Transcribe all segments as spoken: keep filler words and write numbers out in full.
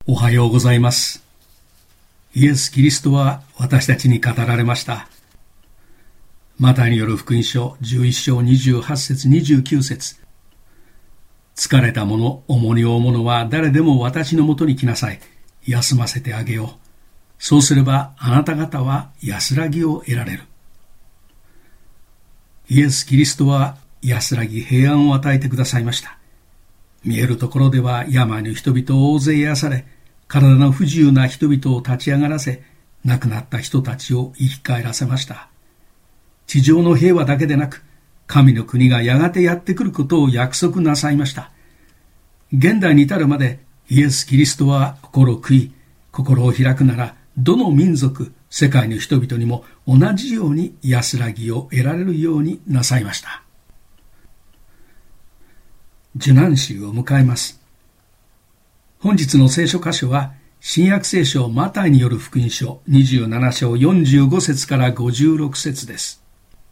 おはようございます。イエス・キリストは私たちに語られました。マタイによる福音書じゅういっ章にじゅうはち節にじゅうきゅう節。疲れた者、重荷を負う者は誰でも私のもとに来なさい。休ませてあげよう。そうすればあなた方は安らぎを得られる。イエス・キリストは安らぎ平安を与えてくださいました。見えるところでは病の人々を大勢癒され、体の不自由な人々を立ち上がらせ、亡くなった人たちを生き返らせました。地上の平和だけでなく、神の国がやがてやってくることを約束なさいました。現代に至るまでイエス・キリストは心を悔い、心を開くなら、どの民族、世界の人々にも同じように安らぎを得られるようになさいました。受難週を迎えます。本日の聖書箇所は、新約聖書マタイによる福音書にじゅうなな章よんじゅうご節からごじゅうろく節です。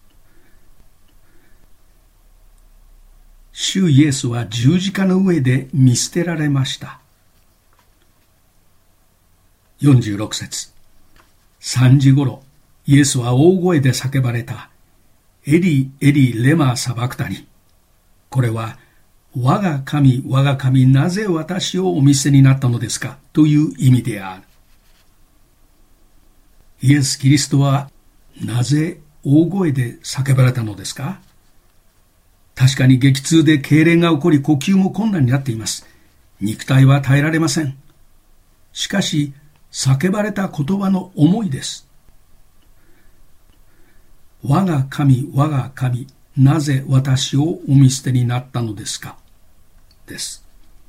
主イエスは十字架の上で見捨てられました。よんじゅうろく節。さんじごろ、イエスは大声で叫ばれた。エリエリレマサバクタニ。これは、我が神、我が神、なぜ私をお見捨てになったのですかという意味である。イエス・キリストはなぜ大声で叫ばれたのですか？確かに激痛で痙攣が起こり呼吸も困難になっています。肉体は耐えられません。しかし叫ばれた言葉の思いです。我が神、我が神、なぜ私をお見捨てになったのですかです。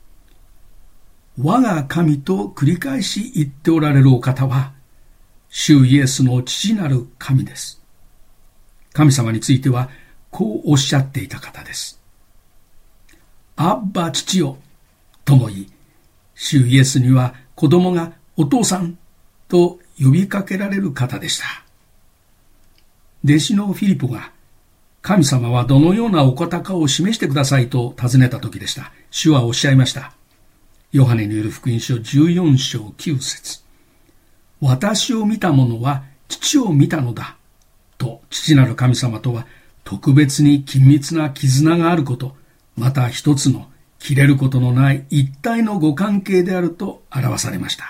我が神と繰り返し言っておられるお方は、主イエスの父なる神です。神様については、こうおっしゃっていた方です。アッバ父よ、とも言い、主イエスには子供がお父さんと呼びかけられる方でした。弟子のフィリポが、神様はどのようなお方かを示してくださいと尋ねた時でした。主はおっしゃいました。ヨハネによる福音書じゅうよん章きゅう節。私を見た者は父を見たのだ。と、父なる神様とは特別に緊密な絆があること、また一つの切れることのない一体のご関係であると表されました。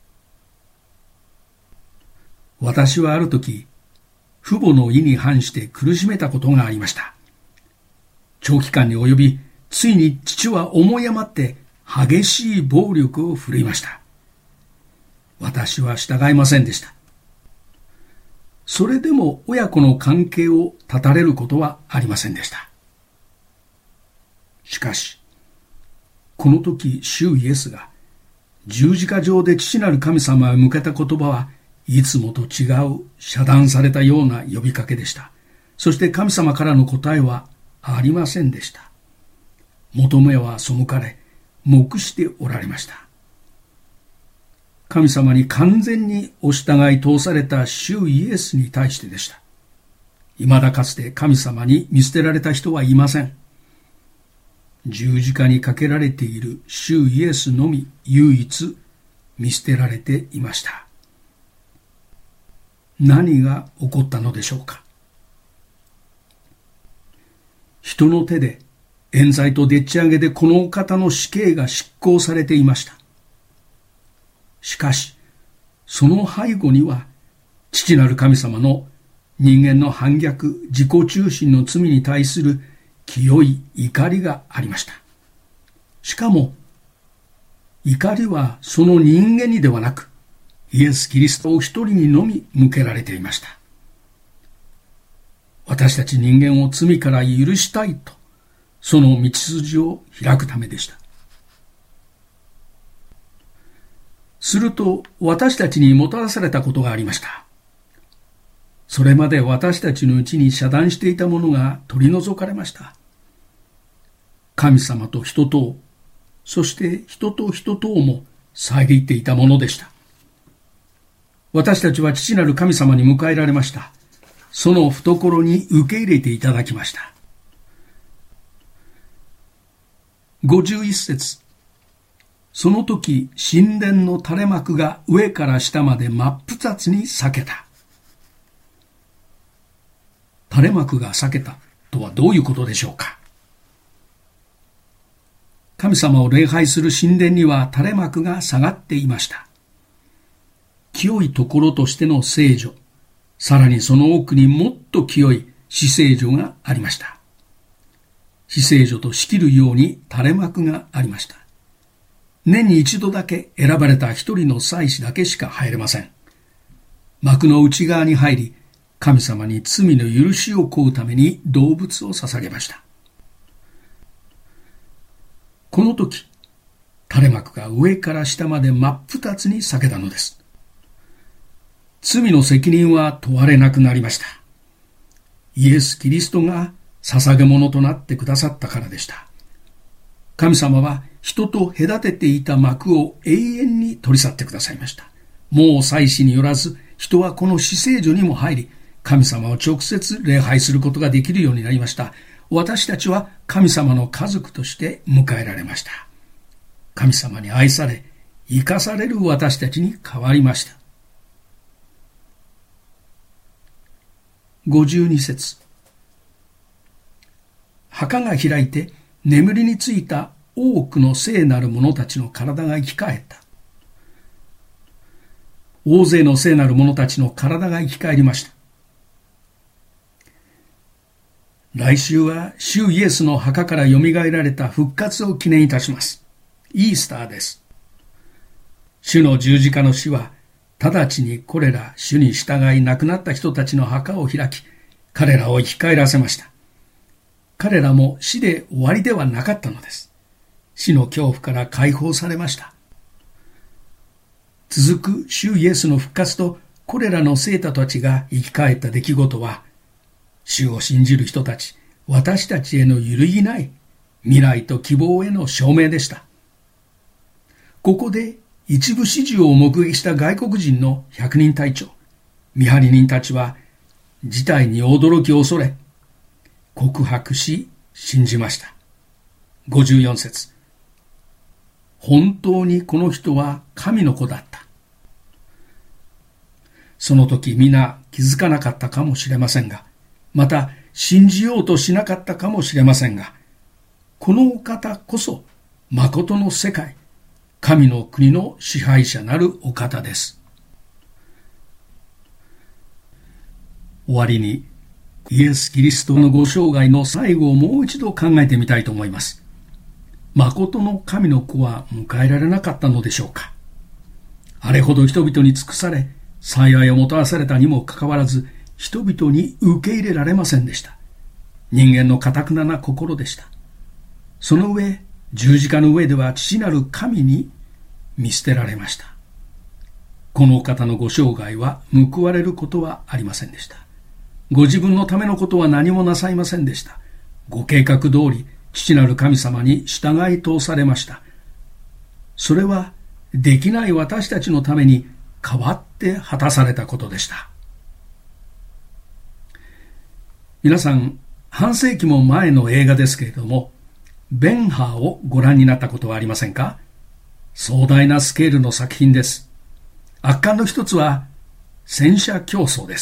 私はある時、父母の意に反して苦しめたことがありました。長期間に及び、ついに父は思い余って激しい暴力を振るいました。私は従いませんでした。それでも親子の関係を断たれることはありませんでした。しかし、この時主イエスが十字架上で父なる神様へ向けた言葉はいつもと違う遮断されたような呼びかけでした。そして神様からの答えはありませんでした。求めは背かれ、黙しておられました。神様に完全にお従い通された主イエスに対してでした。未だかつて神様に見捨てられた人はいません。十字架にかけられている主イエスのみ唯一見捨てられていました。何が起こったのでしょうか。人の手で冤罪とでっち上げでこのお方の死刑が執行されていました。しかし、その背後には父なる神様の人間の反逆、自己中心の罪に対する清い怒りがありました。しかも、怒りはその人間にではなく、イエス・キリストを一人にのみ向けられていました。私たち人間を罪から許したいと、その道筋を開くためでした。すると、私たちにもたらされたことがありました。それまで私たちのうちに遮断していたものが取り除かれました。神様と人とを、そして人と人とをも遮っていたものでした。私たちは父なる神様に迎えられました。その懐に受け入れていただきました。ごじゅういち節。 その時、神殿の垂れ幕が上から下まで真っ二つに裂けた。垂れ幕が裂けたとはどういうことでしょうか。神様を礼拝する神殿には垂れ幕が下がっていました。清いところとしての聖所、さらにその奥にもっと清い至聖所がありました。至聖所と仕切るように垂れ幕がありました。年に一度だけ選ばれた一人の祭司だけしか入れません。幕の内側に入り、神様に罪の許しを請うために動物を捧げました。この時、垂れ幕が上から下まで真っ二つに裂けたのです。罪の責任は問われなくなりました。イエス・キリストが捧げ物となってくださったからでした。神様は人と隔てていた幕を永遠に取り去ってくださいました。もう祭司によらず、人はこの至聖所にも入り、神様を直接礼拝することができるようになりました。私たちは神様の家族として迎えられました。神様に愛され、生かされる私たちに変わりました。ごじゅうに節。墓が開いて眠りについた多くの聖なる者たちの体が生き返った。大勢の聖なる者たちの体が生き返りました。来週は主イエスの墓からよみがえられた復活を記念いたします。イースターです。主の十字架の死は、直ちにこれら主に従い亡くなった人たちの墓を開き、彼らを生き返らせました。彼らも死で終わりではなかったのです。死の恐怖から解放されました。続く主イエスの復活とこれらの生徒たちが生き返った出来事は、主を信じる人たち、私たちへの揺るぎない未来と希望への証明でした。ここで一部始終を目撃した外国人の百人隊長、見張り人たちは事態に驚き恐れ、告白し信じました。ごじゅうよん節。本当にこの人は神の子だった。その時皆気づかなかったかもしれませんが、また信じようとしなかったかもしれませんが、このお方こそ誠の世界、神の国の支配者なるお方です。終わりにイエス・キリストのご生涯の最後をもう一度考えてみたいと思います。誠の神の子は迎えられなかったのでしょうか。あれほど人々に尽くされ、幸いをもたらされたにもかかわらず、人々に受け入れられませんでした。人間の堅くなな心でした。その上、十字架の上では父なる神に見捨てられました。この方のご生涯は報われることはありませんでした。ご自分のためのことは何もなさいませんでした。ご計画通り、父なる神様に従い通されました。それは、できない私たちのために代わって果たされたことでした。皆さん、半世紀も前の映画ですけれども、ベンハーをご覧になったことはありませんか？壮大なスケールの作品です。圧巻の一つは、戦車競争です。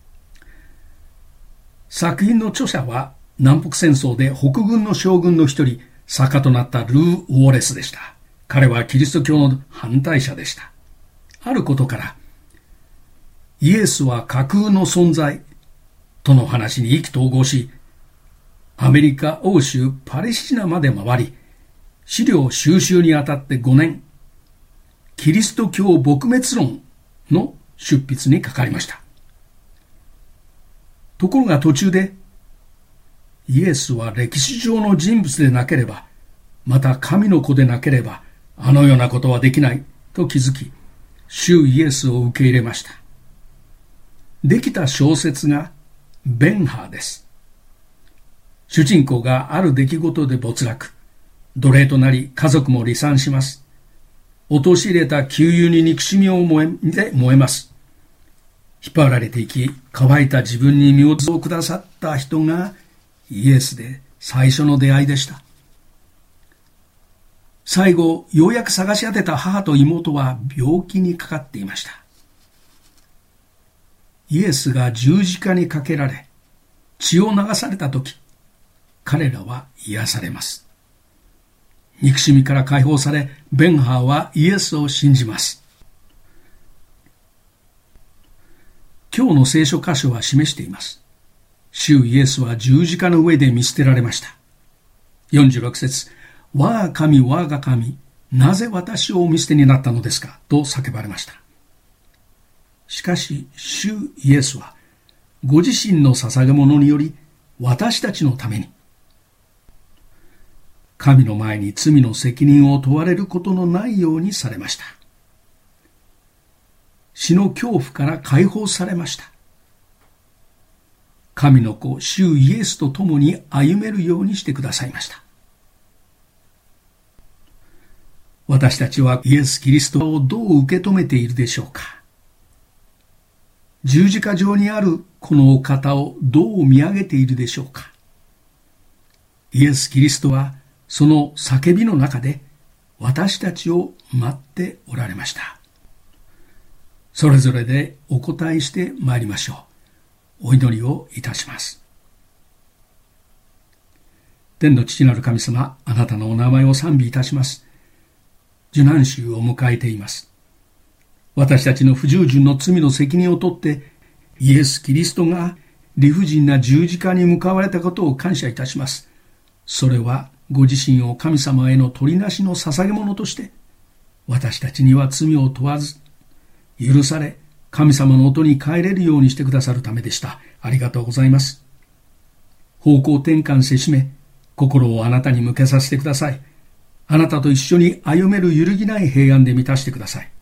作品の著者は、南北戦争で北軍の将軍の一人、作家となったルー・ウォレスでした。彼はキリスト教の反対者でした。あることから、イエスは架空の存在との話に意気投合し、アメリカ、欧州、パレスチナまで回り、資料収集にあたってごねん、キリスト教撲滅論の出筆にかかりました。ところが途中で、イエスは歴史上の人物でなければ、また神の子でなければ、あのようなことはできないと気づき、主イエスを受け入れました。できた小説がベンハーです。主人公がある出来事で没落、奴隷となり家族も離散します。陥れた旧友に憎しみを燃えで燃えます。引っ張られていき、乾いた自分に身をくださった人がイエスで最初の出会いでした。 最後、ようやく探し当てた母と妹は病気にかかっていました。イエスが十字架にかけられ、血を流されたとき、彼らは癒されます。憎しみから解放され、ベンハーはイエスを信じます。今日の聖書箇所は示しています。主イエスは十字架の上で見捨てられました。よんじゅうろく節、我が神、我が神、なぜ私をお見捨てになったのですかと叫ばれました。しかし、主イエスは、ご自身の捧げ物により、私たちのために、神の前に罪の責任を問われることのないようにされました。死の恐怖から解放されました。神の子、主イエスと共に歩めるようにしてくださいました。私たちはイエス・キリストをどう受け止めているでしょうか。十字架上にあるこのお方をどう見上げているでしょうか。イエス・キリストはその叫びの中で私たちを待っておられました。それぞれでお答えしてまいりましょう。お祈りをいたします。天の父なる神様、あなたのお名前を賛美いたします。受難週を迎えています。私たちの不従順の罪の責任を取ってイエス・キリストが理不尽な十字架に向かわれたことを感謝いたします。それはご自身を神様への取りなしの捧げ物として私たちには罪を問わず許され神様の音に帰れるようにしてくださるためでした。ありがとうございます。方向転換せしめ心をあなたに向けさせてください。あなたと一緒に歩める揺るぎない平安で満たしてください。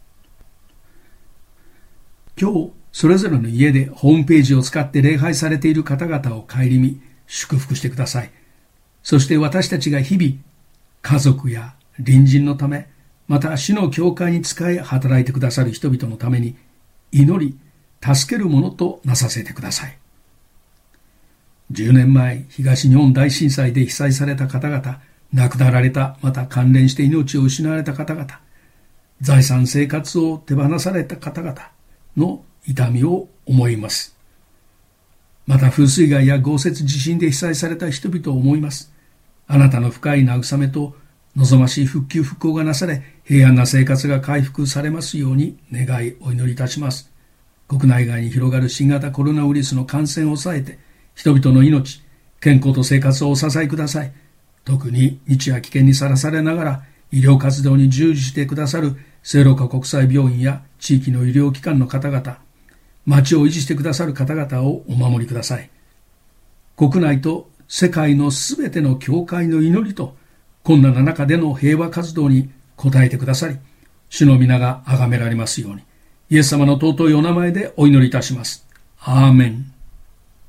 今日それぞれの家でホームページを使って礼拝されている方々を顧み祝福してください。そして私たちが日々家族や隣人のためまた主の教会に仕え働いてくださる人々のために祈り助けるものとなさせてください。じゅうねんまえ東日本大震災で被災された方々、亡くなられた、また関連して命を失われた方々、財産生活を手放された方々の痛みを思います。また風水害や豪雪地震で被災された人々を思います。あなたの深い慰めと望ましい復旧復興がなされ、平安な生活が回復されますように願いお祈りいたします。国内外に広がる新型コロナウイルスの感染を抑えて、人々の命、健康と生活をお支えください。特に日夜危険にさらされながら医療活動に従事してくださる聖路加国際病院や地域の医療機関の方々、町を維持してくださる方々をお守りください。国内と世界のすべての教会の祈りと困難な中での平和活動に応えてくださり、主の皆が崇められますように、イエス様の尊いお名前でお祈りいたします。アーメン。